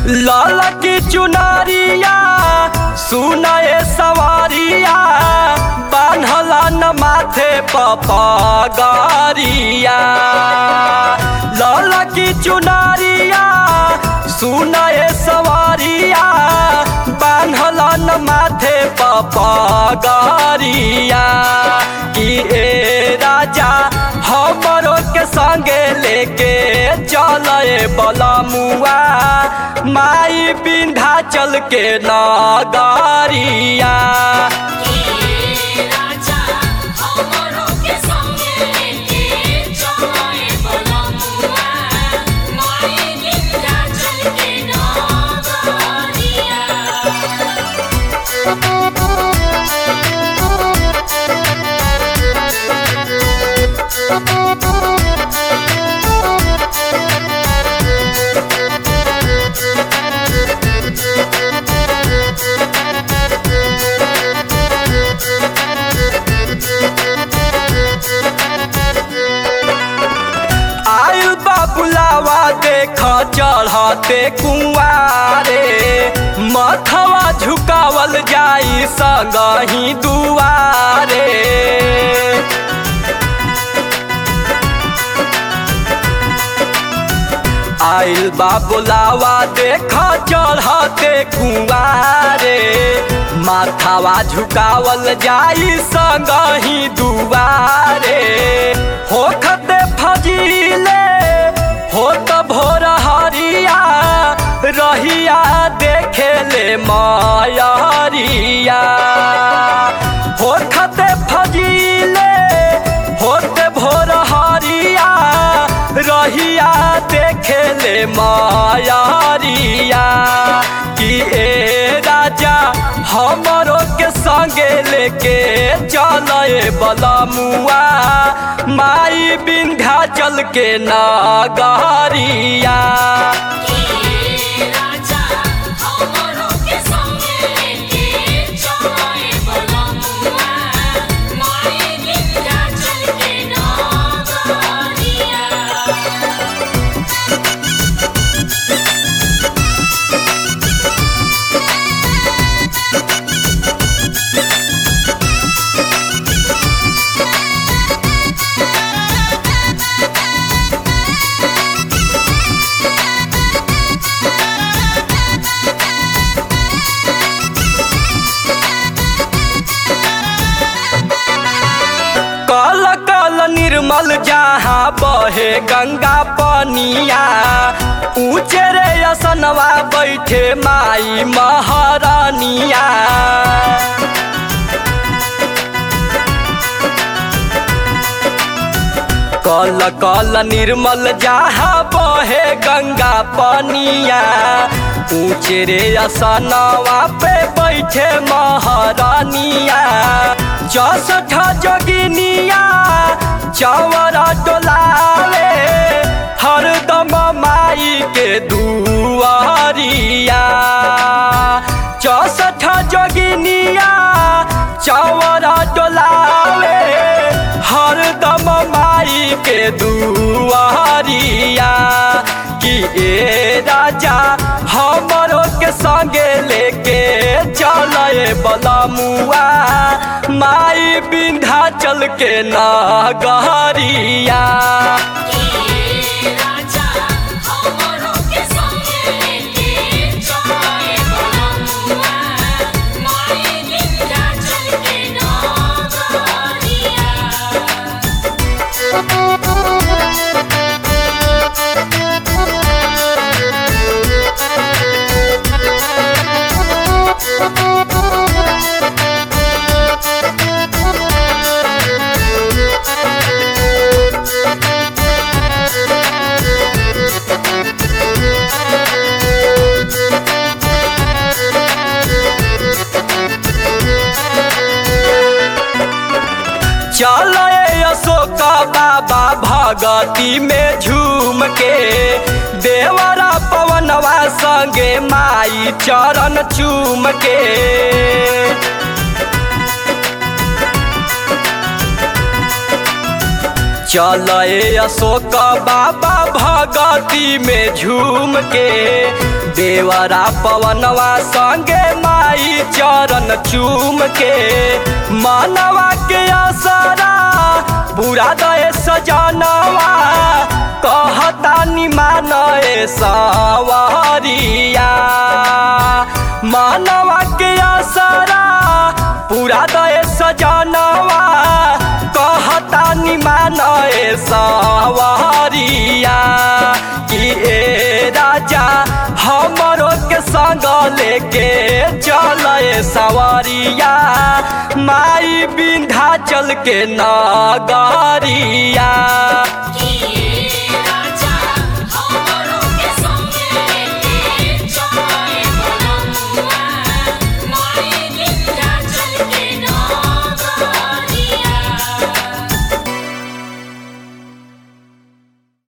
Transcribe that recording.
लाल की चुनरिया सुनाए सवारिया बान्हला न माथे पपगरिया। लाल की चुनरिया सुनाए सवारिया बान्हला न माथे पपगरिया। कि ए राजा हमरो के संगे लेके चले बलमुआ माई विंध्याचल के नगरिया। बुलावा देख चढ़ते कुआरे मथवा झुकावल जाई संगही दुआरे। आइल बा बुलावा देख चढ़ते कुआरे माथवा झुकावल जाई संगही दुआरे। होखते फजीले होत भोर हरिया रहिया देखे ले मायरिया। होखते फजीले होत भोर हरिया रहिया देखे ले मायरिया। कि ए राजा हमरो के संगे लेके चले बलमुआ माई विंध्याचल के नगरिया। कल कल निर्मल जहाँ बहे गंगा पनिया ऊँचे रे असनवा बैठे माई महारानिया। कल कल निर्मल जहाँ बहे गंगा पनिया ऊँचे रे असनवा पे बैठे महारानिया। 64 जोगिनिया चौरा डोलावे हरदम माई के दुआरिया। 64 जोगिनिया चौरा डोलावे हरदम माई के दुआरिया। कि ए राजा हमरो के संगे लेके चले बलमुआ माई विंध्याचल के नगरिया। चले अशोक बाबा भगती में झूम के देवरा पवनवा संगे माई चरण चूम के। चले अशोक बाबा भगती में झूम के देवरा पवनवा संगे माई चरण चूम के मानवा के असरा पूरा दे सजनवा कहता निमान सवरिया मानवा के असरा पूरा दे सजनवा कहता निमान सवरिया कि ए राजा हमरो के संग लेके चल सवरिया माई विंध्याचल के नगरिया।